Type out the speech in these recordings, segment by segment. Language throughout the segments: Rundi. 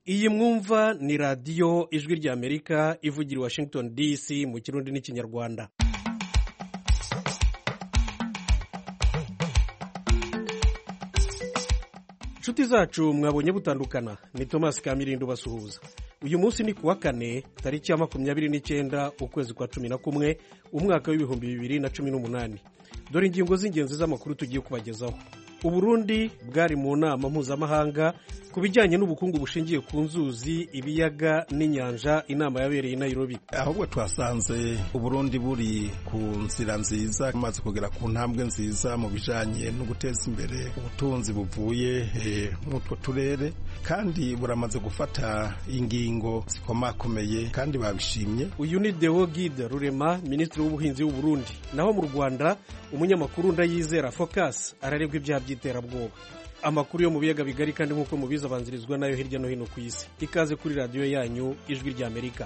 iyi mwumva ni radiyo ijwi ry'Amerika ivugira i Washington DC mu kirundi n'ikinyarwanda. Inshuti zacu mwabonye butandukana, ni Thomas Kamirindo basuhuza. Uyu munsi ni kuwa kane tariki ya 29 ukwezi kwa 11 umwaka w'ibihumbi 2018. Dore ingingo z'ingenzi z'amakuru tugiye kubagezaho. Uburundi bwari mu nama mpuzamahanga ku bijyanye n'ubukungu bushingiye ku nzuzi, ibiyaga n'inyanja. Inama yabereye i Nairobi. Ahubwo twasanze Uburundi buri ku nzira nziza, maze kugera ku ntambwe nziza mu bijanye no guteza imbere ubutunzi buvuye mw'utwo turere, kandi buramaze gufata ingingo zikomakomeye kandi babishimye. Uyu ni Deo Guide Rurema, Minisitiri w'Ubuhinzi w'u Burundi. Naho mu Rwanda umunyamakuru Ndayizera Focus araregwa ibyaha by'iterabwoba. Amakuru yo mu biyaga bigari kandi nk'uko mubizi abanzirizwa nayo hirya no hino ku isi. Ikaze kuri radiyo yanyu ijwi ry'Amerika.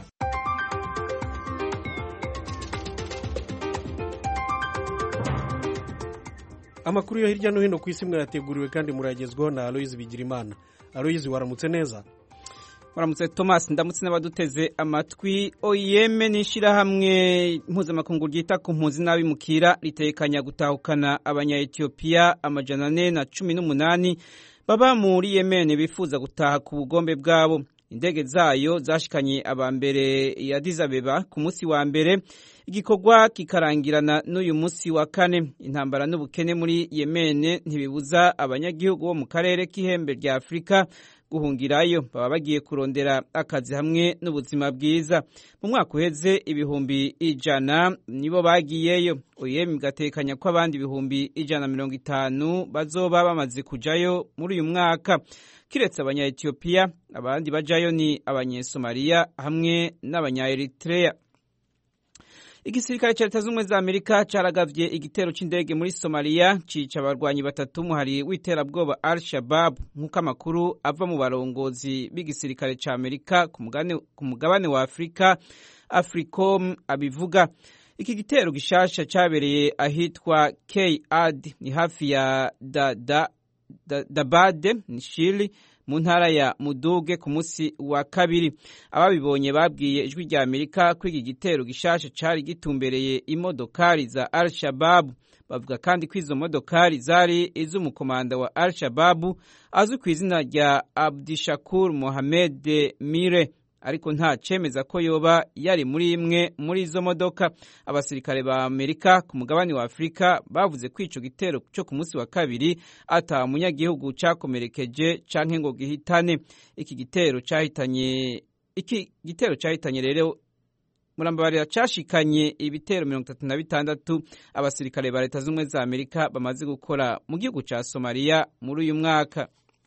Amakuru yo hirya no hino ku isi mwayateguriwe kandi muragezwaho na Aloyizi Bigirimana. Aloyizi, waramutse neza? Waramutse Thomas, ndamutse n'abaduteze amatwi. OIM n'ishirahamwe mpuzamakungu ryita ku mpunzi n'abimukira ritekanya gutahukana abanya-Ethiopia 418 baba muri Yemen bifuza gutaha ku bugombe bwabo. Indege zayo zashikanye abambere ya Addis Abeba ku munsi wa mbere, igikorwa kikarangirana n'uyu munsi wa kane. Intambara n'ubukene muri Yemen ntibibuza abanyagihugu bo mu karere k'ihembe rya Afrika guhungirayo. Baba bagiye kurondera akazi hamwe n'ubuzima bwiza. Mu mwaka uheze ibihumbi 100 nibo bagiyeyo. OIM gatekanya ko abandi ibihumbi 150 bazoba bamaze kujayo muri uyu mwaka. Kiretse abanya-Ethiopia, abandi bajayo ni abanye-Somalia hamwe n'abanya-Eritrea. Igisirikare ca Leta Zunze za Amerika caragavye igitero c'indege muri Somalia cica abarwanyi 3 muhari w'iterabwoba Al-Shabaab, nk'uko amakuru ava mu barongozi b'igisirikare ca Amerika ku mugabane wa Afrika Africom abivuga. Iki gitero gishasha cabereye ahitwa K-Ad, ni hafi ya Dabade Nishili mu ntara ya Muduge ku munsi wa kabiri. Ababibonye babwiye ijwi rya Amerika ko iki gitero gishasha cari gitumbereye imodokari za Al-Shabaab. Bavuga kandi ko izo modokari zari iz'umukomanda wa Al-Shabaab azwi ku izina rya Abdishakur Mohamed Mire, ariko nta cemeza ko yoba yari muri imwe muri izo modoka. Abasirikare ba Amerika ku mugabane wa Afrika bavuze ko ico gitero cyo ku munsi wa kabiri ata munyagihugu cakomerekeje canke ngo gihitane. Iki gitero cahitanye rero murambabarira cashikanye ibitero 36 abasirikare ba Leta Zunze za Amerika bamaze gukora mu gihugu ca Somalia muri uyu mwaka.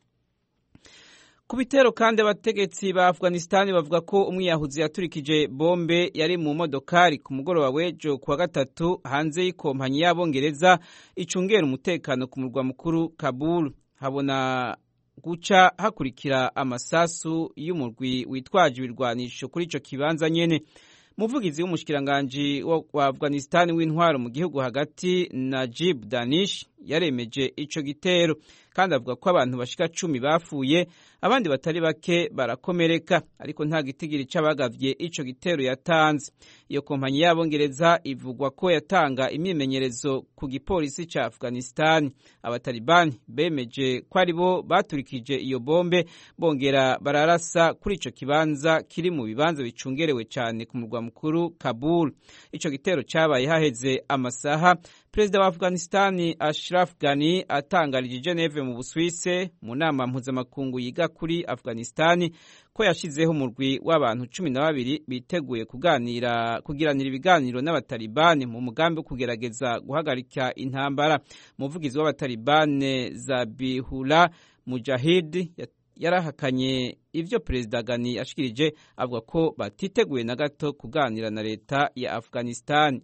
Ku bitero kandi abategetsi ba Afghanistan bavuga ko umwiyahuzi yaturikije bombe yari mu modokari ku mugoroba w'ejo kuwa gatatu hanze y'ikompanyi y'Abongereza icungera umutekano ku murwa mukuru Kabul. Habona guca hakurikira amasasu y'umurwi witwaje ibirwanisho kuri ico kibanza nyene. Muvugizi w'umushikiranganje wa Afghanistan w'intwaro mu gihugu hagati Najib Danish yaremeje ico gitero, kandi avuga ko abantu bashika 10 bafuye, abandi batari bake barakomereka, ariko nta gitigiri c'abagavye ico gitero yatanze. Iyo kompanyi y'Abongereza ivugwa ko yatanga imyimenyerezo ku gipolisi ca Afghanistan. Abatalibani bemeje ko ari bo baturikije iyo bombe, bongera bararasa kuri ico kibanza kiri mu bibanza bicungerewe cyane ku murwa mukuru Kabul. Ico gitero cabaye haheze amasaha Perezida wa Afghanistan Ashraf Ghani atangarije Geneve mu Busuwise mu nama mpuzamakungu yiga kuri Afghanistan ko yashizeho umurwi w'abantu 12 biteguye kugiranira ibiganiro n'abatalibani mu mugambi wo kugerageza guhagarika intambara. Umuvugizi w'abatalibani Zabihullah Mujahid yarahakanye ivyo Perezida Ghani ashikirije, avuga ko batiteguye na gato kuganira na leta ya Afghanistan.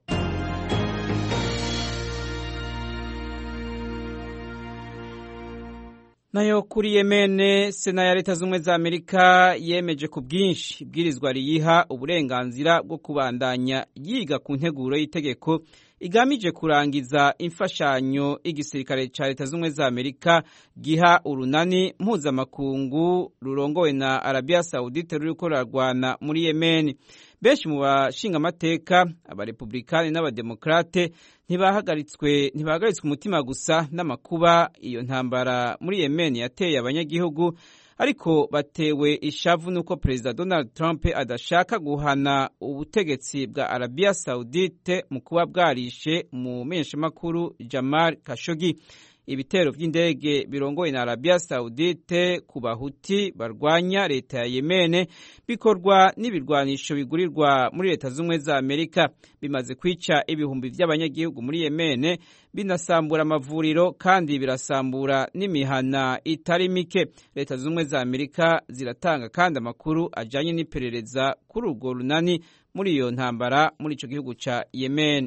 Nayo kuri Yemen, Sena ya Leta Zunze za Amerika yemeje ku bwinshi ibwirizwa riyiha uburenganzira bwo kubandanya yiga ku nteguro y'itegeko igamije kurangiza imfashanyo igisirikare ca Leta z'Ubumwe za Amerika giha urunani mpuzamakungu rurongowe na Arabia Saudite ruriko rurarwana muri Yemen. Benshi mu bashinga amateka, abarepublikani n'abademokrate ntibahagaritswe umutima gusa n'amakuba iyo ntambara muri Yemen yateye abanyagihugu, ariko batewe ishavu nuko Perezida Donald Trump adashaka guhana ubutegetsi bwa Arabia Saudite mu kuba bwarishe mu menyeshamakuru Jamal Khashoggi. Ibitero vy'indege birongoye na Arabia Saudite ku bahuti barwanya leta ya Yemen bikorwa n'ibirwanisho bigurirwa muri Leta z'Ubumwe za Amerika, bimaze kwica ibihumbi vy'abanyagihugu muri Yemen, binasambura amavuriro kandi birasambura n'imihana itari mike. Leta z'Ubumwe za Amerika ziratanga kandi amakuru ajanye n'iperereza kuri urwo runani muri iyo ntambara muri ico gihugu ca Yemen.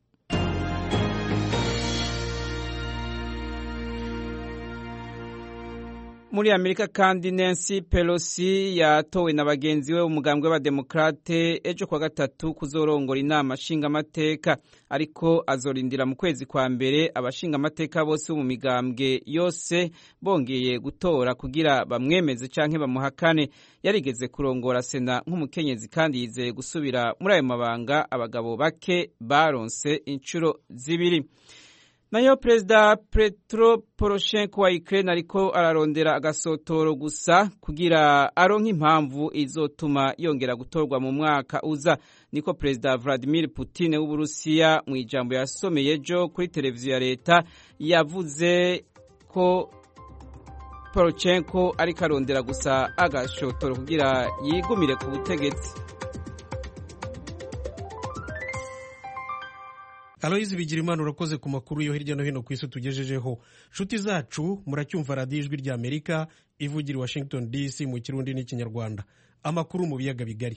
Muri Amerika kandi Nancy Pelosi yatowe na bagenzi we umugambwe w'abademokrate ejo kwa gatatu kuzorongora inama nshingamateka, ariko azorindira mu kwezi kwa mbere abashingamateka bose mu migambwe yose bongeye gutora kugira bamwemeze canke bamuhakane. Yarigeze kurongora Sena nk'umukenyezi kandi yizeye gusubira muri ayo mabanga abagabo bake baronse incuro zibiri. Nayo Perezida Petro Poroshenko wa Ukraine ariko ararondera agasotoro gusa kugira aronke impamvu izotuma yongera gutorwa mu mwaka uza, niko Perezida Vladimir Putin w'Uburusiya mu ijambo yasomeye ejo kuri televiziyo ya leta yavuze ko Poroshenko ariko arondera gusa agashotoro kugira yigumire ku butegetsi. Aloyizi Bigirimana urakoze ku makuru yo hirya no hino ku isi tugejejeho. Nshuti zacu muracyumva radiyo ijwi rya Amerika ivugira i Washington DC mu Kirundi n'Ikinyarwanda. Amakuru mu biyaga bigari.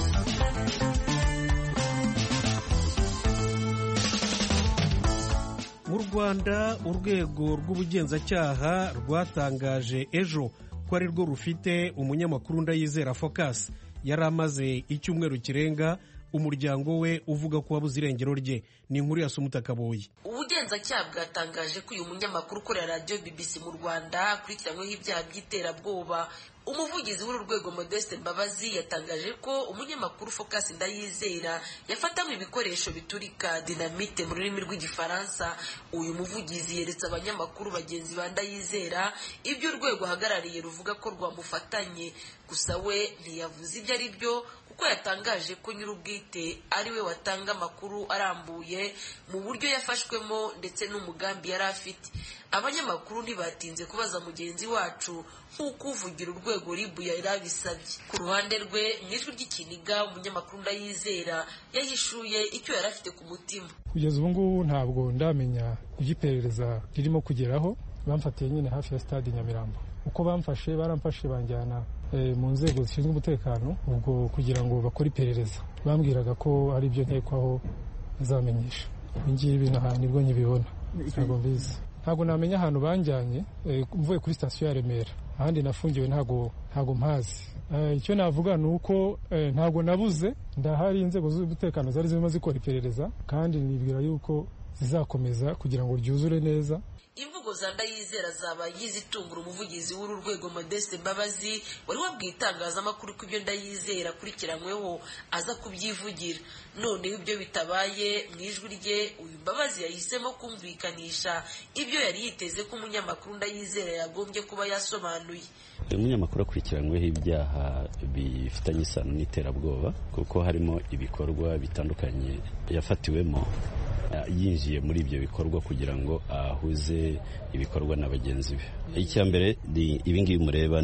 Mu Rwanda urwego rw'ubugenzacyaha rwatangaje ejo ko ari rwo rufite umunyamakuru Ndayizera Focus yari amaze icyumweru kirenga umuryango we uvuga ko wabuze irengero rye. Ni inkuru ya Sumuta Kaboyi. Ubugenzacyaha bwatangaje ko uyu munyamakuru ukorera radio BBC mu Rwanda akurikiranyweho ibyaha by'iterabwoba. Umuvugizi w'uru rwego Modeste Mbabazi yatangaje ko umunyamakuru Focus Ndayizera yafatanywe ibikoresho biturika dinamite mu rurimi rw'igifaransa. Uyu muvugizi yeretse abanyamakuru bagenzi ba Ndayizera ibyo urwego ahagarariye ruvuga ko rwamufatanye, gusa we ntiyavuze ibyo ari byo kuko yatangaje ko nyir'ubwite ari we watanga amakuru arambuye mu buryo yafashwemo ndetse n'umugambi yari afite. Abanyamakuru ntibatinze kubaza mugenzi wacu nk'uko uvugira urwego ribu yari abisabye. Ku ruhande rwe mw'ijwi ry'ikiniga umunyamakuru Ndayizera yahishuye icyo yari afite ku mutima. Kugeza ubu ngubu ntabwo ndamenya iby'iperereza ririmo kugeraho. Bamfatiye nyine hafi ya stade Nyamirambo. Uko baramfashe banjyana mu nzego zishinzwe umutekano ubwo kugira ngo bakore iperereza. Bambwiraga ko ari byo nkekwaho bazamenyesha. Ngibi nibwo nyibibona. Ntabwo mbizi. Ntabwo namenya ahantu banjyanye mvuye kuri station ya Remera. Ahandi nafungiwe ntabwo mpazi. Icyo navuga ni uko ntabwo nabuze, ndahari inzego z'umutekano zari zirimo zikora iperereza kandi nibwira yuko zizakomeza kugira ngo ryuzure neza. Imvugo za Ndayizera zaba yizitungura umuvugizi w'uru rwego Modeste Mbabazi wari wabwiye itangazamakuru ko ibyo Ndayizera akurikiranyweho aza kubyivugira. None ibyo bitabaye mw'ijwi rye uyu Mbabazi yahisemo kumvikanisha ibyo yari yiteze ko umunyamakuru Ndayizera yagombye kuba yasobanuye. Umunyamakuru akurikiranyweho ibyaha bifitanye isano n'iterabwoba kuko harimo ibikorwa bitandukanye yafatiwemo, yinjiye muri ibyo bikorwa kugira ngo ahuze ibikorwa na bagenzi be. Icya mbere ibingibi mureba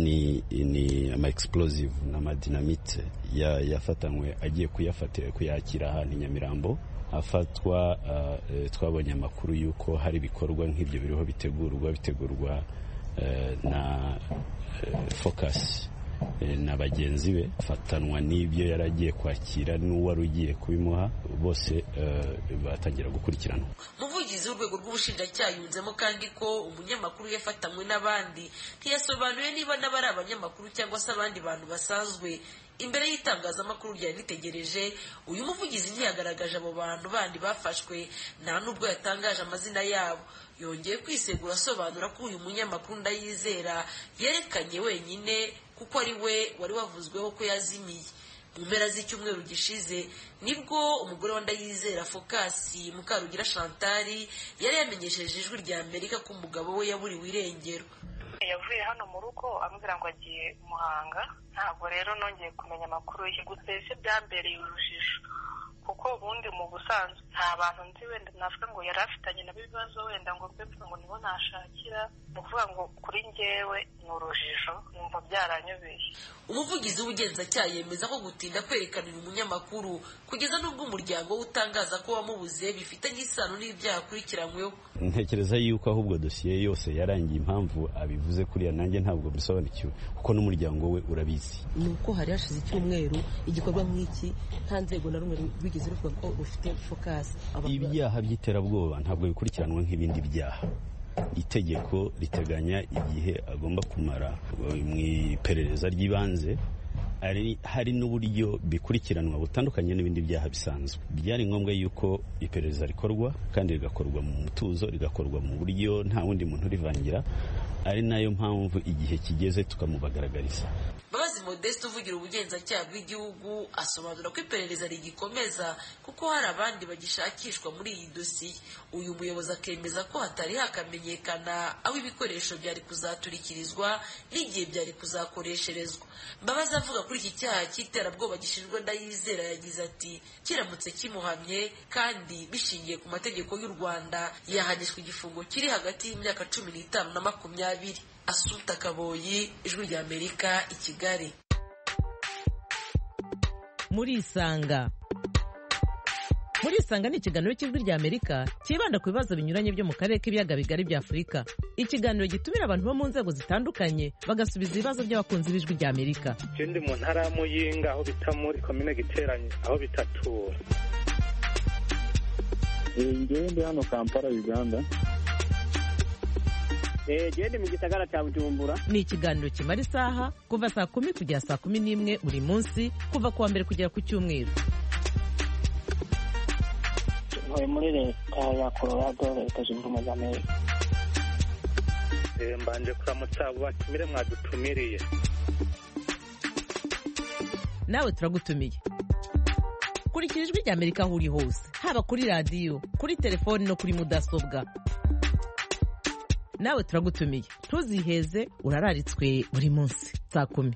ni ama explosive na dinamite yafatanywe agiye kuyakira ahantu i Nyamirambo. Afatwa twabonye amakuru yuko hari ibikorwa nk'ibyo biriho bitegurwa na Focus na bagenzi be, afatanwa n'ibyo yaragiye kwakira n'uwari ugiye kubimuha, bose batangira gukurikiranwa. Umuvugizi w'urwego rw'ubushinjacyaha yunzemo kandi ko umunyamakuru yafatanywe n'abandi, ntiyasobanuye niba n'abari abanyamakuru cyangwa se abandi bantu basanzwe imbere y'itangazamakuru ryari ritegereje. Uyu muvugizi ntiyagaragaje abo bantu bandi bafashwe, nta nubwo yatangaje amazina yabo. Yongeye kwisegura asobanura ko uyu munyamakuru Ndayizera yerekanye wenyine kuko ari we wari wavuzweho ko yazimiye. Mu mpera z'icyumweru gishize nibwo umugore wa Ndayizera Focus Mukarugira Chantal yari yamenyesheje Ijwi rya Amerika ko umugabo we yaburiwe irengero. Yavuye hano mu rugo ambwira ngo agiye Muhanga, ntabwo rero nongeye kumenya amakuru ye. Gusa ese byambereye urujijo kuko ubundi mu busanzwe nta bantu nzi wenda navuga ngo yari afitanye nabo ibibazo wenda ngo mbepfe ngo nibo nashakira. Ni ukuvuga ngo kuri njyewe ni urujijo, numva byaranyobeye. Umuvugizi w'ubugenzacyaha yemeza ko gutinda kwerekana uyu munyamakuru kugeza n'ubwo umuryango we utangaza ko wamubuze bifitanye isano n'ibyaha akurikiranyweho. Ntekereza yuko ahubwo dosiye yose yarangiye. Impamvu abivuze kuriya nanjye ntabwo bisobanukiwe kuko n'umuryango we urabizi. Ni uko hari hashize icyumweru igikorwa nk'iki nta nzego na rumwe rwigeze ruvuga ko ufite Focus. Ibyaha by'iterabwoba ntabwo bikurikiranwa nk'ibindi byaha. Itegeko riteganya igihe agomba kumara mu iperereza ry'ibanze, hari n'uburyo bikurikiranwa butandukanye n'ibindi byaha bisanzwe. Byari ngombwa yuko iperereza rikorwa kandi rigakorwa mu mutuzo, rigakorwa mu buryo nta wundi muntu rivangira, ari nayo mpamvu igihe kigeze tukamubagaragariza. Mbabazi Modeste uvugira ubugenzacyaha bw'igihugu asobanura ko iperereza rigikomeza kuko hari abandi bagishakishwa muri iyi dosiye. Uyu muyobozi akemeza ko hatari hakamenyekana aho ibikoresho byari kuzaturikirizwa n'igihe byari kuzakoresherezwa. Mbabazi avuga kuri iki cyaha cy'iterabwoba gishinjwa Ndayizera yagize ati kiramutse kimuhamye kandi bishingiye ku mategeko y'u Rwanda yahanishwa igifungo kiri hagati y'imyaka 15 na 20. Assumpta Kaboyi, Ijwi rya Amerika, i Kigali. Murisanga ni ikiganiro cy'Ijwi rya Amerika kibanda ku bibazo binyuranye byo mu karere k'ibiyaga bigari bya Afurika. Ikiganiro gitumira abantu bo mu nzego zitandukanye bagasubiza ibibazo by'abakunzi b'Ijwi rya Amerika. Ndi mu ntara ya Muyinga aho bita muri komine Giteranye aho bita Tura. Ndi hano Kampala, Uganda. Ndi mu gisagara cya Bujumbura. Ni ikiganiro kimara isaha kuva saa 10 kugera saa 11 buri munsi kuva kuwa mbere kugera ku cyumweru. Muri leta ya Colorado, Leta Zunze Ubumwe za Amerika. Mbanje kuramutsa abo batumire mwadutumiriye. Nawe turagutumiye. Kurikira Ijwi rya Amerika aho uri hose, haba kuri radio, kuri telefoni no kuri mudasobwa. Nawe turagutumiye. Ntuziheze, urararitswe buri munsi saa 10.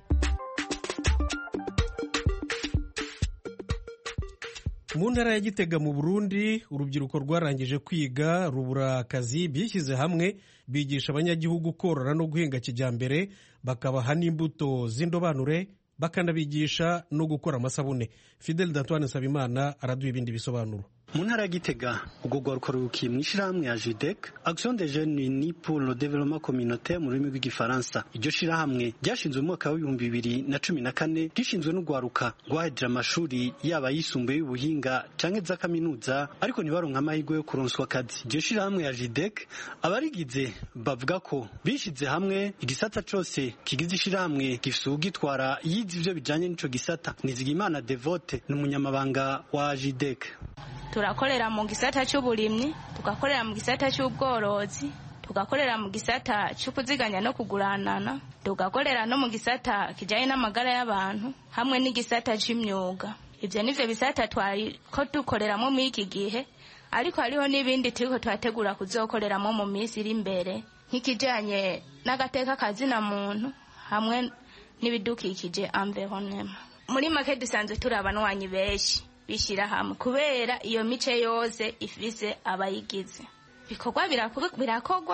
Mu ntara ya Gitega mu Burundi, urubyiruko rwarangije kwiga rubura akazi byishyize hamwe bigisha abanyagihugu korora no guhinga kijyambere, bakabaha n'imbuto z'indobanure, bakanabigisha no gukora amasabune. Fidel D'Antoine Nsabimana araduha ibindi bisobanuro. Mu ntara ya Gitega ubwo rwaruka rukiye mu ishirahamwe ya JUDEC, Action des Jeunes Unis pour le Développement Communautaire mu rurimi rw'igifaransa. Iryo shirahamwe ryashinzwe mu mwaka wa 2014 rishinzwe n'urwaruka rwahejeje amashuri yaba yisumbuye y'ubuhinga canke za kaminuza, ariko ntibaronka amahirwe yo kuronswa akazi. Iryo shirahamwe ya JUDEC abarigize bavuga ko bishize hamwe igisata cose kigize ishirahamwe gifise ugitwara yize ivyo bijanye n'ico gisata. Nizigimana Devote n'umunyamabanga wa JUDEC. Turakorera mu gisata cy'uburimyi, tugakorera mu gisata cy'ubworozi, tugakorera mu gisata cy'ukuziganya no kuguranana, tugakorera no mu gisata kijanye n'amagara y'abantu hamwe n'igisata cy'imyuga. Ivyo nivyo bisata twari ko dukoreramo muri iki gihe, ariko hariho n'ibindi turiko twategura kuzokoreramo mu minsi iri imbere, nk'ikijanye n'agateka kazina muntu hamwe n'ibidukikije environnement. Muri make dusanzwe turi abanwanyi benshi bishira hamwe kubera iyo mice yose ifise abayigize. Bikorwa birakogwa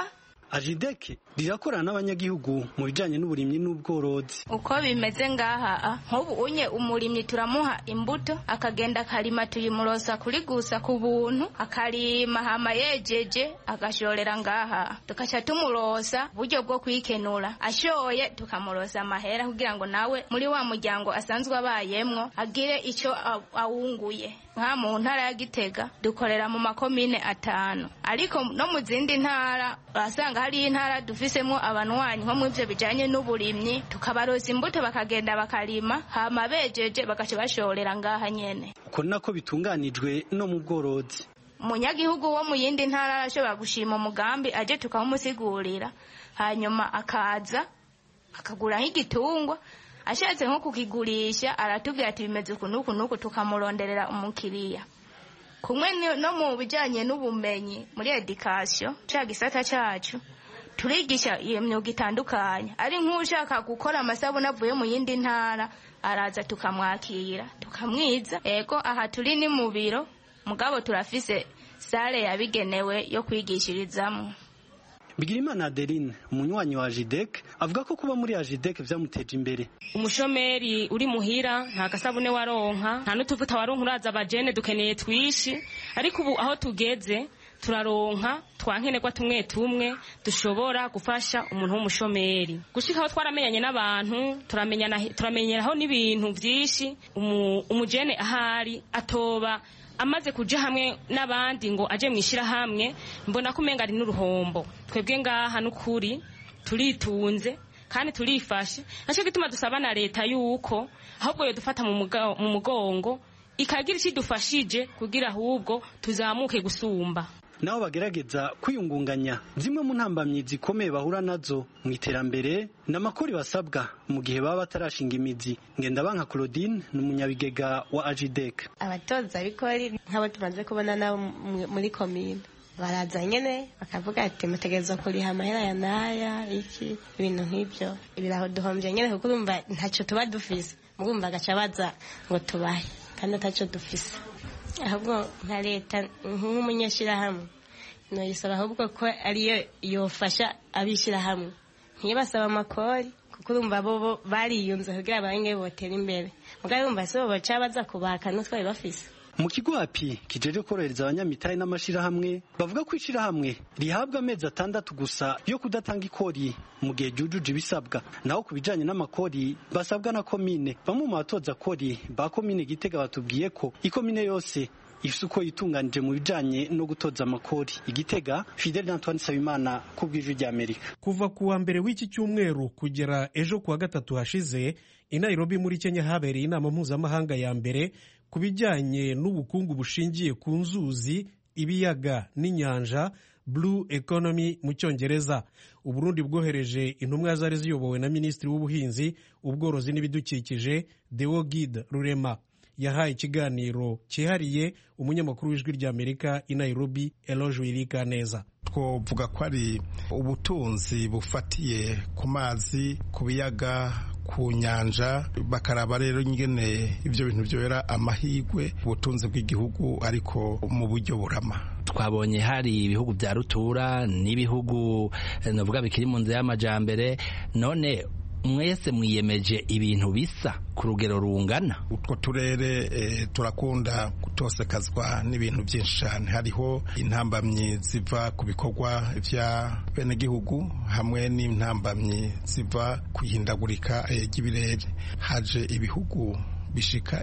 Ajideke rirakorana n'abanyagihugu mu bijanye n'uburimyi n'ubworozi. Uko bimeze ngaha nk'ubu unye umurimyi turamuha imbuto akagenda akarima tuyimurosa kuri gusa ku buntu akarima hama yejeje agashorera ngaha tukaca tumurosa buryo bwo kwikenura ashoye tukamurosa amahera kugira ngo nawe muri wa muryango asanzwe abayemwo agire ico awunguye. Nka mu ntara ya Gitega dukorera mu makomine 5 ariko no mu zindi ntara basanga hari intara dufisemo abanwanyi nko mu ivyo bijanye n'uburimyi tukabaroza imbuto bakagenda bakarima hama bejeje bagaca bashorera ngaha nyene. Uko nako bitunganijwe no mu bworozi. Umunyagihugu wo mu yindi ntara arashobora gushima umugambi aje tukamusigurira hanyuma akaza akagura nk'igitungwa ashatse nko kukigurisha aratubwira ati bimeze ukuntu nuko tukamuronderera umukiriya. Kumwe no mu bijanye n'ubumenyi muri education ca gisata cacu turigisha iyo myuga itandukanye ari nk'ushaka gukora amasabune avuye mu yindi ntara araza tukamwakira tukamwiza. Ego aha turi ni mu biro mugabo turafise sale yabigenewe yo kwigishirizamo. Bigirimana Adeline umunywanyi wa Ajidek avuga ko kuba muri Ajidek vyamuteje imbere. Umushomeri uri muhira nta gasabune waronka nta n'utuvuta waronka uraza abajene dukeneye twishi ariko ubu aho tugeze turaronka twankenerwa tumwe dushobora gufasha umuntu w'umushomeri gushika aho twaramenyanye n'abantu turamenyeraho n'ibintu vyinshi umujene ahari atoba amaze kuja hamwe n'abandi ngo aje mwishira hamwe mbona ko umenga ari n'uruhombo. Twebwe ngaha n'ukuri turitunze kandi turifashe naco gituma dusaba na leta yuko ahubwo yo dufata mu mugongo ikagira ikidufashije kugira ahubwo tuzamuke gusumba. Nabo bagerageza kwiyungunganya zimwe mu ntambamyi zikomeye bahura nazo mu iterambere n'amakori basabwa mu gihe baba batarashinga imizi. Ngendabanka Claudine n'umunyabigega wa Ajidek. Abatoza bikori nk'abo tumaze kubona nabo muri komine baraza nyene bakavuga ati mutegerezwa kuriha amahera ya naya iki ibintu nk'ibyo ibiraho duhombye nyene kuko urumva ntacyo tuba dufise mugumva gaca baza ngo tubahe kandi ntacyo dufise. Ahubwo nka leta nk'umunyashirahamwe noyisaba ahubwo ko ariyo yofasha abishirahamwe ntibasaba amakori kuko urumva bo bariyunze kugira abange botera imbere mugabo urumva so baca baza kubaka n'utwaye bafise. Mu kigo api kijeje korohereza abanyamitahe n'amashirahamwe bavuga ko ishirahamwe rihabwa amezi 6 gusa yo kudatanga ikori mu gihe jujuje ibisabwa naho kubijanye n'amakori basabwa na komine. Bamwe mu batoza kori ba komine Gitega batubwiye ko ikomine yose ifise uko yitunganije mu bijanye no gutoza amakori. Igitega Fidel Antoine Sabimana ku bw'ijwi rya Amerika. Kuva kuwa mbere w'iki cyumweru kugera ejo kuwa gatatu hashize i Nairobi muri Kenya habereye inama mpuzamahanga ya mbere ku bijyanye n'ubukungu bushingiye ku nzuzi ibiyaga n'inyanja Blue Economy mu Cyongereza. Uburundi bwohereje intumwa zari ziyobowe na Minisitiri w'Ubuhinzi ubworozi n'ibidukikije Deogide Rurema. Yahaye ikiganiro cyihariye umunyamakuru w'ijwi rya Amerika i Nairobi Eloge Wirikaneza. Twovuga ko ari ubutunzi bufatiye ku mazi ku biyaga ku nyanja bakaraba rero ingene ibyo bintu byoera amahigwe ubutunzi bw'igihugu ariko mu buryo burama. Twabonye hari ibihugu bya rutura n'ibihugu navuga bikiri mu nzira y'amajambere none mwese mwiyemeje ibintu bisa ku rugero rungana. Utwo turere turakunda gutosekazwa n'ibintu byinshi cyane. Hariho intambamyi ziva ku bikorwa vya bene gihugu hamwe n'intambamyi ziva kwihindagurika ry'ibirere. Haje ibihugu bishika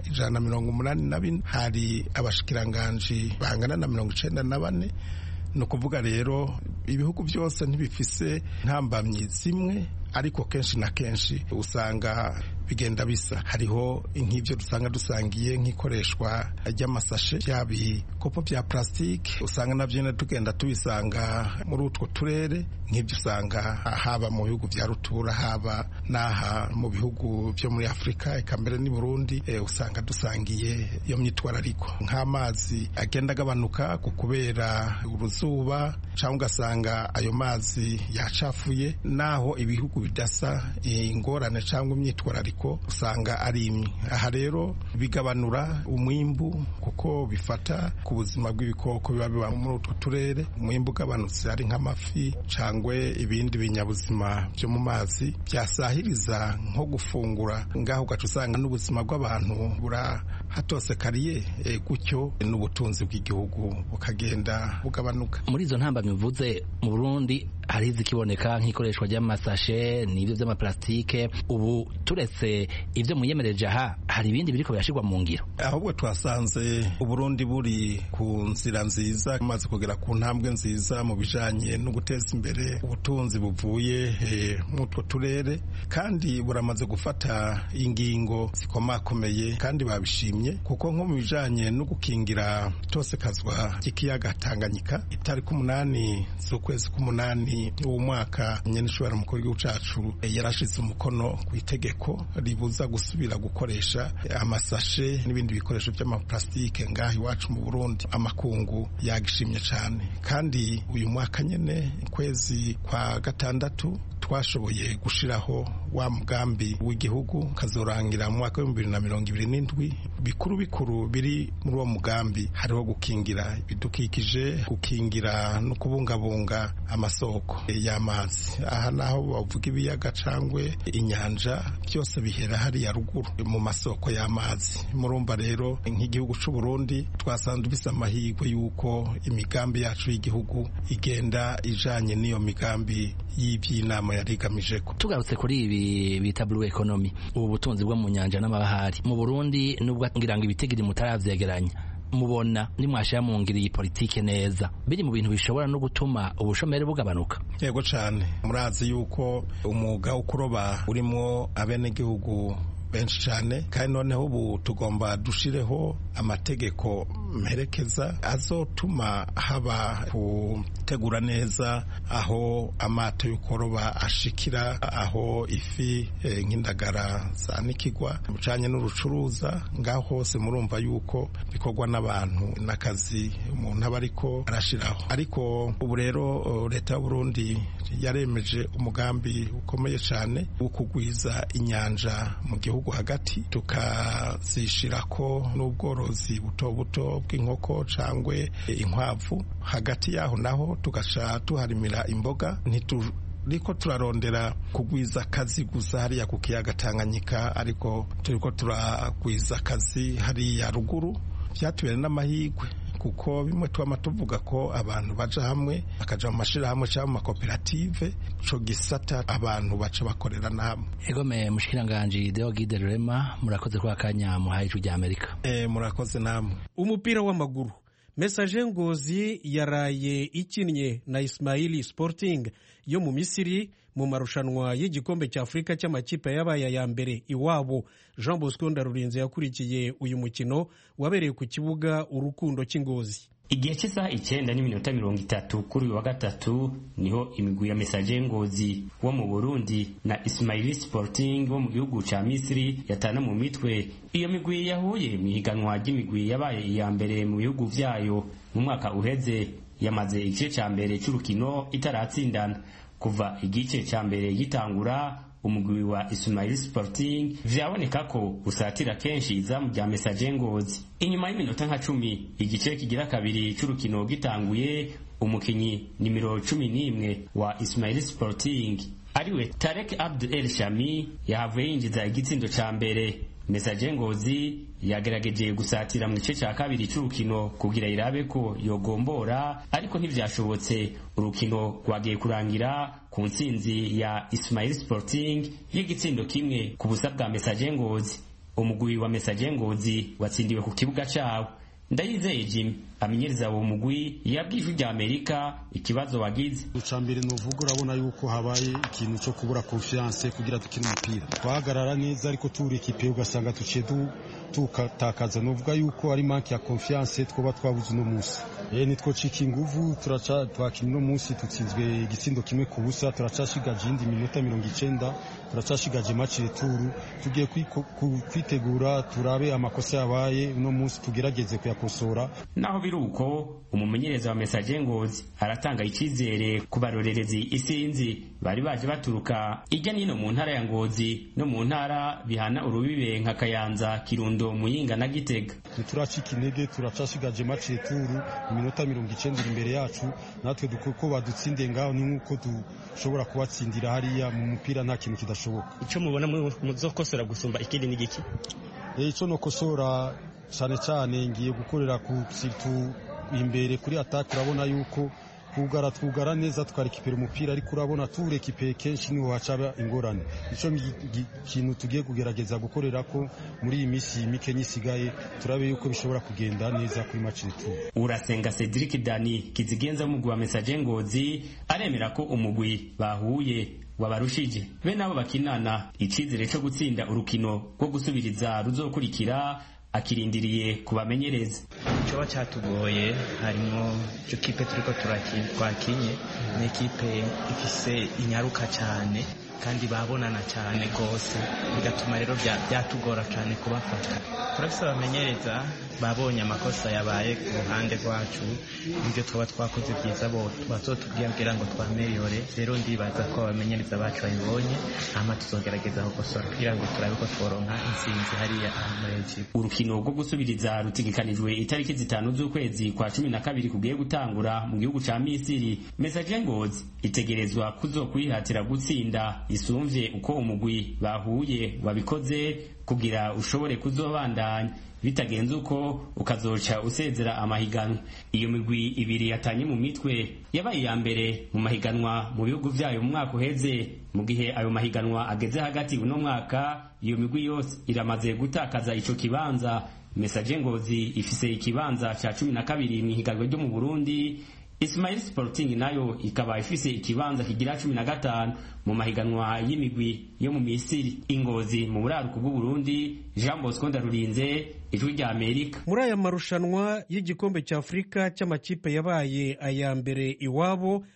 184 hari abashikiranganji bangana na 94. No kuvuga rero ibihugu byose ntibifise ntambamyi zimwe ariko kenshi na kenshi usanga bigenda bisa. Hariho nk'ibyo dusangiye nk'ikoreshwa ry'amasashe y'abikopo bya plastique usanga navyo tugenda tubisanga muri utwo turere nk'ibyo usanga haba mu bihugu bya rutura haba naha mu bihugu byo muri Afrika eka mbere ni Burundi usanga dusangiye iyo myitwarariko. Nk'amazi agenda agabanuka kubera uruzuba cyangwa ugasanga ayo mazi yacafuye, naho ibihugu bidasa ingorane cyangwa imyitwarariko usanga ari imwe. Aha rero bigabanura umwimbu kuko bifata ku buzima bw'ibikoko biba muri utwo turere. Umwimbu ugabanutse ari nk'amafi cyangwa ibindi binyabuzima byo mu mazi byasahiriza nko gufungura, ngaho ugaca usanga n'ubuzima bw'abantu burahatosekariye, gutyo n'ubutunzi bw'igihugu bukagenda bugabanuka. Muri izo ntambamyi mvuze mu Burundi hari izikiboneka nk'ikoreshwa ry'amasashe n'ibyo by'amaplastike. Ubu turetse ibyo muyemereje aha, hari ibindi biriko birashirwa mu ngiro? Ahubwo twasanze Uburundi buri ku nzira nziza, maze kugera ku ntambwe nziza mu bijanye no guteza imbere ubutunzi buvuye mu utwo turere, kandi buramaze gufata ingingo zikomakomeye kandi babishimye, kuko nko mu bijanye no gukingira tosekazwa ry'ikiyaga Tanganyika, itariki 8 z'ukwezi k'umunani uwo mwaka nyene ishobora mukuru w'igihugu cacu yarashize umukono ku itegeko ribuza gusubira gukoresha amasashe n'ibindi bikoresho by'amaplastike ngaho iwacu mu Burundi. Amakungu yagishimye cyane, kandi uyu mwaka nyene kwezi kwa gatandatu twashoboye gushiraho wa mugambi w'igihugu kazorangira mu mwaka wa 2027. Bikuru biri muri uwo mugambi hariho gukingira ibidukikije, gukingira no kubungabunga amasoko y'amazi. Aha naho bavuga ibiyaga cangwe inyanja, byose bihera hariya ruguru mu masoko y'amazi. Murumva rero nk'igihugu c'u Burundi twasanze bisa amahirwe yuko imigambi yacu y'igihugu igenda ijanye n'iyo migambi y'iby'inama yarigamije ko. Tugarutse kuri ibi bita blue economy, ubu butunzi bwo mu nyanja n'amabahari mu Burundi, nubwo ngira ngo ibitigiri mutaravyegeranya, mubona nimwashira mu ngiri iyi politike neza, biri mu bintu bishobora no gutuma ubushomeri bugabanuka? Yego cyane. Murazi yuko umwuga wo kuroba urimo abenegihugu benshi cyane, kandi noneho ubu tugomba dushireho amategeko mperekeza azotuma haba gutegura neza aho amato y'ukoroba ashikira, aho ifi nk'indagara zanikigwa, bucanye n'urucuruza. Ngaho hose murumva yuko bikorwa n'abantu, n'akazi umuntu aba ariko arashiraho. Ariko ubu rero leta y'u Burundi yaremeje umugambi ukomeye cyane wo kugwiza inyanja mu gihugu hagati, tukazishirako n'ubworozi buto buto bw'inkoko cangwe inkwavu. Hagati yaho naho tugasha tuharimira imboga. Niko turarondera kugwiza akazi gusa hariya ku kiyaga Tanganyika, ariko turiko turagwiza akazi hariya ruguru. Byatubera n'amahirwe kuko bimwe twama tuvuga ko abantu baja hamwe bakaja mu mashirahamwe cyangwa mu makoperative, co gisata abantu baca bakorera namwe. Egome mushikiranganje Deogide Rurema, murakoze kwa kanya muhaye ijwi ry'Amerika. Murakoze namwe. Umupira w'amaguru, Messager Ngozi yaraye ikinnye na Ismaili Sporting yo mu Misiri mu marushanwa y'igikombe cya Afurika cy'amakipe yabaye ya mbere iwabo. Jean Bosco Ndarurinze yakurikiye uyu mukino wabereye ku kibuga Urukundo cy'Ingozi. Igihe cy'isaha 9:30 kuri uyu wa gatatu niho imigwi ya Messager Ngozi wo mu Burundi na Ismaili Sporting wo mu gihugu ca Misiri yatana mu mitwe. Iyo migwi yahuye mu higanwa ry'imigwi yabaye iya mbere mu bihugu vyayo mu mwaka uheze. Yamaze igice ca mbere c'urukino itaratsindana. Kuva igice ca mbere gitangura, umugwi wa Ismaili Sporting vyaboneka ko usatira kenshi izamu rya Messager Ngozi. Inyuma y'iminota nka 10 igice kigira kabiri c'urukino gitanguye, umukinyi nimero 11 wa Ismaili Sporting ariwe Tarek Abdul El Shami yahavuye yinjiza igitsindo ca mbere. Messager Ngozi yagerageje gusatira mu gice cya kabiri c'urukino kugira irabe ko yogombora, ariko ntivyashobotse. Urukino rwagiye kurangira ku ntsinzi ya Ismaili Sporting y'igitsindo kimwe ku busa bwa Messager Ngozi. Umugwi wa Messager Ngozi watsindiwe ku kibuga cawo. Ndayizeye Jimmy amenyereza uwo mugwi yabwije ijwi Amerika ikibazo wagize. Ucambere novuga urabona yuko habaye ikintu cyo kubura confiance kugira dukine umupira. Twahagarara neza ariko turi ikipe ugasanga tuciye tukatakaza. Novuga yuko ari manque ya confiance twoba twabuze no munsi. Nitwo cika inguvu twakina no munsi tutsinzwe igitsindo kimwe ku busa, turacashigaje indi minota 90, turacashigaje match retour. Tugiye kwitegura turabe amakosa yabaye no munsi tugerageze kuyakosora. Naho biri uko umumenyereza wa Messager Ngozi aratanga icyizere ku barorerezi isinzi bari baje baturuka ijya nino mu ntara ya Ngozi no mu ntara bihana urubibe nka Kayanza, Kirundo, Muyinga na Gitega. Turacika intege, turacashigaje match returu iminota 90 imbere yacu, natwe duko badutsinde ngaho ni nkuko dushobora kubatsindira hariya mu mupira nta kintu kidashoboka. Icyo mubona muzokosora gusumba ikindi ni giki? Icyo nokosora cyane cyane ngiye gukorera ku situ imbere kuri attack. Urabona yuko twugara neza twarekipera umupira, ariko urabona turekipeye kenshi niho hacaba ingorane. Ico kintu tugiye kugerageza gukorera ko muri iyi misi mike nyisigaye, turabe yuko bishobora kugenda neza kuri match tu. Urasenga Cedric Dani kizigenza umugwi wa Messager Ngozi aremera ko umugwi bahuye wabarushije be nabo bakinana icizere cyo gutsinda urukino rwo gusubiriza ruzokurikira, akirindiriye kubamenyereza. Icyo cyatugoye harimo cyo kipe turiko twakinye ni kipe ifise inyaruka cyane kandi babonana cyane gose, bigatuma rero byatugora cyane kubafata. Turafise abamenyereza babonye amakosa yabaye ku ruhande rwacu, ibyo twaba twakoze byiza bo bazotubwira ngo twameyore. Rero ndibaza ko abamenyereza bacu babibonye, hama tuzogerageza gukosora kugira ngo turabe ko tworonka intsinzi hariya muri urukino rwo gusubiriza rutigikanijwe itariki 5 z'ukwezi kwa 12 kugiye gutangura mu gihugu ca Misiri. Messager Ngozi itegerezwa kuzokwihatira gutsinda isumvye uko umugwi bahuye wabikoze kugira ushobore kuzobandanya, bitagenze uko ukazoca usezera amahiganwa. Iyo migwi ibiri yatanye mu mitwe yabaye ya mbere mu mahiganwa mu bihugu vyayo mu mwaka uheze. Mu gihe ayo mahiganwa ageze hagati uno mwaka, iyo migwi yose iramaze gutakaza ico kibanza. Messager Ngozi ifise ikibanza ca 12 mu higanwa ryo mu Burundi. Ismail Sporting nayo ikaba ifise ikibanza kigira 15 mu mahiganwa y'imigwi yo mu Misiri. Ingozi mu buraruko bw'u Burundi, Jean Bosco Ndarurinze, Ijwi rya Amerika. Muri aya marushanwa y'igikombe cya Afurika cy'amakipe yabaye aya mbere iwabo,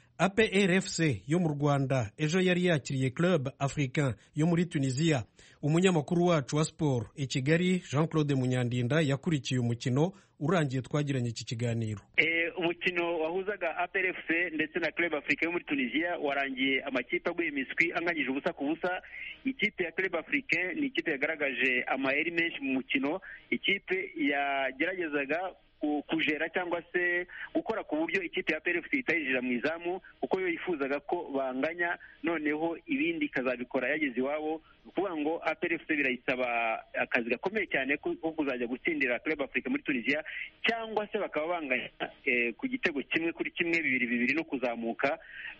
APRFC yo mu Rwanda ejo yari yakiriye Club Africain yo muri Tunisia. Umunyamakuru wacu wa sport i Kigali Jean Claude Munyandinda yakurikiye umukino urangiye twagiranye iki kiganiro. Umukino wahuzaga APRFC ndetse na Club Africain yo muri Tunisia warangiye amakipe aguye imiswi anganyije ubusa ku busa. Ikipe ya Club Africain ni ikipe yagaragaje amayeri menshi mu mukino. Ikipe yageragezaga kujera cyangwa se gukora ku buryo ikipe ya PRFC itayinjira mu izamu, kuko yo yifuzaga ko banganya, noneho ibindi ikazabikora yageze iwabo. Kuvuga ngo PRFC birayisaba akazi gakomeye cyane ko kuzajya gutsindira Club Africa muri Tunisia, cyangwa se bakaba banganya ku gitego 1-1, 2-2 no kuzamuka.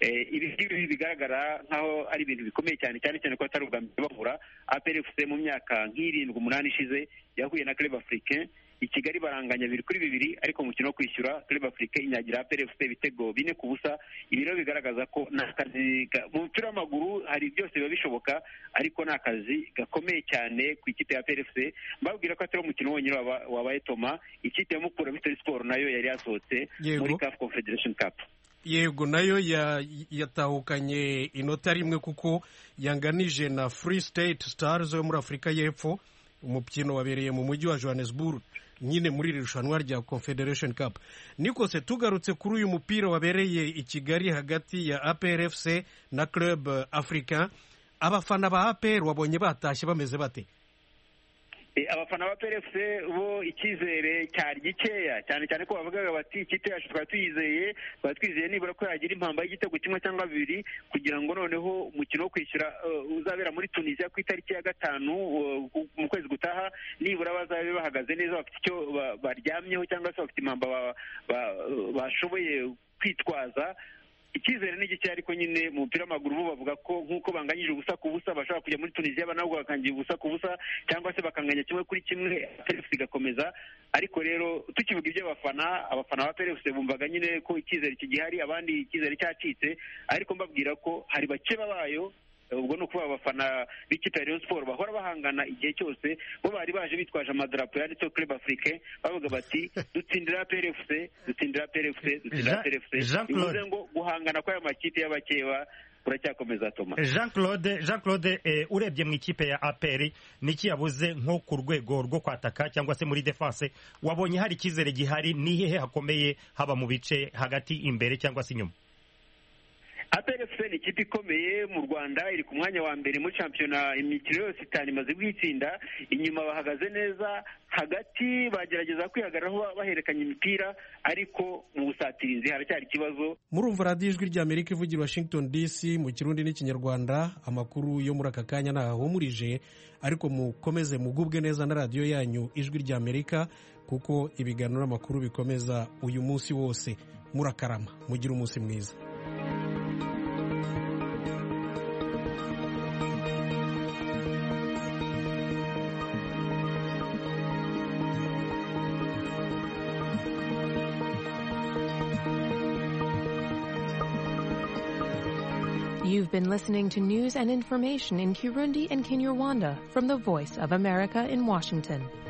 Ibi bigaragara nkaho ari ibintu bikomeye cyane ko atari ubwa mbere bahura. PRFC mu myaka nk'irindwi-8 ishize yahuye na Club Africain i Kigali baranganya 2-2, ariko mu kino kwishyura Club Africain inyagira PRFC ibitego 4-0. Ibi rero bigaragaza ko nakazi mu mupira w'amaguru hari byose biba bishoboka, ariko nakazi gakomeye cyane ku ikipe ya PRFC. Mbabwira ko atari umukino wonyine wabaye Toma, ikipe ya Mukura Victory Sport nayo yari yasohotse muri CAF Confederation Cup. Yego, nayo yatahukanye inota rimwe kuko yanganije na Free State Stars yo muri Afurika y'Epfo. Umukino wabereye mu mujyi wa Johannesburg nyine muri irushanwa rya Confederation Cup. Nikose tugarutse kuri uyu mupira wabereye i Kigali hagati ya APRFC na Club Africain, abafana ba APR wabonye batashye bameze bate? Abafana ba PRFC bo icyizere cyari gikeya, cyane ko bavugaga bati ikipe yacu twizeye nibura ko yagira impamba y'igitego 1 cyangwa 2 kugira ngo noneho umukino wo kwishyura uzabera muri Tunisia ku itariki ya 5 mu kwezi gutaha, nibura bazabe bahagaze neza, bafite icyo baryamyeho cyangwa se bafite impamba bashoboye kwitwaza. Icyizere ni gike, ariko nyine mu mupira w'amaguru bo bavuga ko nk'uko banganyije ubusa ku busa bashobora kujya muri Tunisia banabwo bakangira ubusa ku busa, cyangwa se bakanganya 1-1 PRFC igakomeza. Ariko rero tukivuga iby'abafana, abafana ba PRFC bumvaga nyine ko icyizere kigihari, abandi icyizere cyacitse, ariko mbabwira ko hari bake babayo. Ubwo no kuba abafana b'ikipe ya Rayon Sport bahora bahangana igihe cyose, bo bari baje bitwaje amadarapo yanditseho Club Africain, bavuga bati dutsindira PRFC. Bivuze ngo guhangana kw'aya makipe y'abakeba buracyakomeza Toma. Jean Claude urebye mu ikipe ya APR niki yabuze nko ku rwego rwo kwataka cyangwa se muri defense, wabonye hari icyizere gihari, ni hehe hakomeye haba mu bice hagati, imbere cyangwa se inyuma? APR FC ni ikipe ikomeye mu Rwanda, iri ku mwanya wa mbere muri shampiyona, imikino yose itanu imaze kwitsinda, inyuma bahagaze neza, hagati bagerageza kwihagararaho bahererekanya imipira, ariko mu busatirizi haracyari ikibazo. Murumva radiyo ijwi rya Amerika ivugira Washington DC mu Kirundi n'Ikinyarwanda. Amakuru yo muri aka kanya ntahahumurije, ariko mukomeze mugubwe neza na radiyo yanyu ijwi rya Amerika, kuko ibiganiro n'amakuru bikomeza uyu munsi wose. Murakarama, mugire umunsi mwiza. You've been listening to news and information in Kirundi and Kinyarwanda from the Voice of America in Washington.